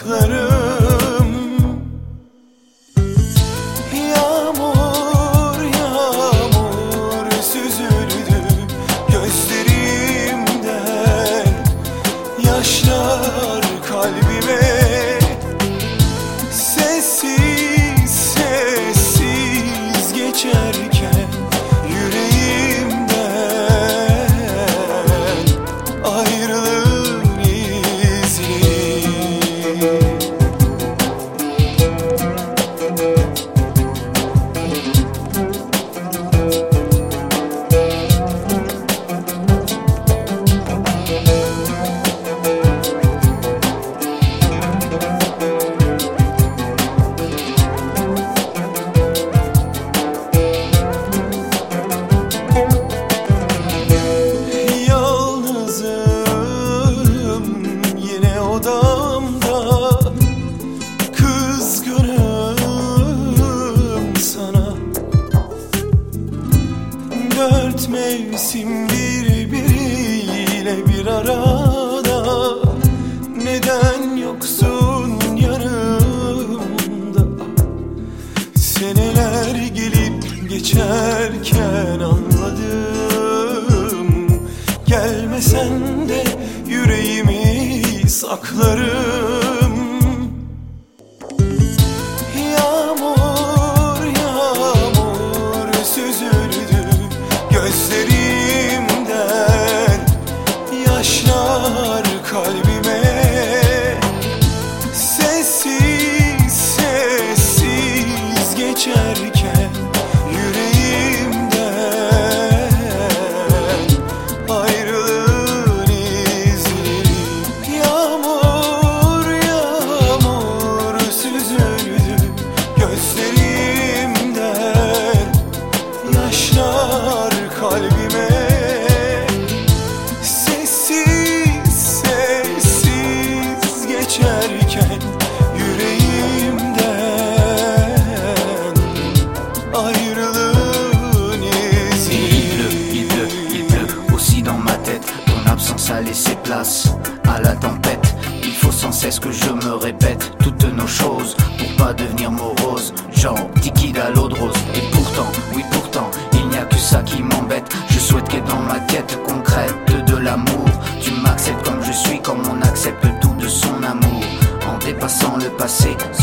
saklarım. Yağmur yağmur süzüldü gözlerimden, yaşlar kalbime sessiz sessiz geçerken yüreğimden ayrılığın izleri. Odamda kızgınım sana. Dört mevsim birbiriyle bir arada, neden yoksun yanımda? Seneler gelip geçerken anladım, gelmesen de yüreğimi saklarım. Yağmur yağmur süzüldü gözlerimden, yaşlar kalbime sessiz sessiz geçerken yüreğimden ayrılığın izleri. Yağmur yağmur süzüldü gözlerimden, yaşlar kalbime sessiz sessiz geçerken yüreğimden ayrılığın izleri. Il pleut aussi dans ma tête. Ton absence a laissé place à la tempête. Il faut sans cesse que je me répète toutes nos choses pour pas devenir morose, genre liquide à l'eau de rose. Et pourtant, oui pourtant, il n'y a que ça qui m'embête. Je souhaite que dans ma quête concrète de l'amour, tu m'acceptes comme je suis, comme on accepte tout de son amour. En dépassant le passé,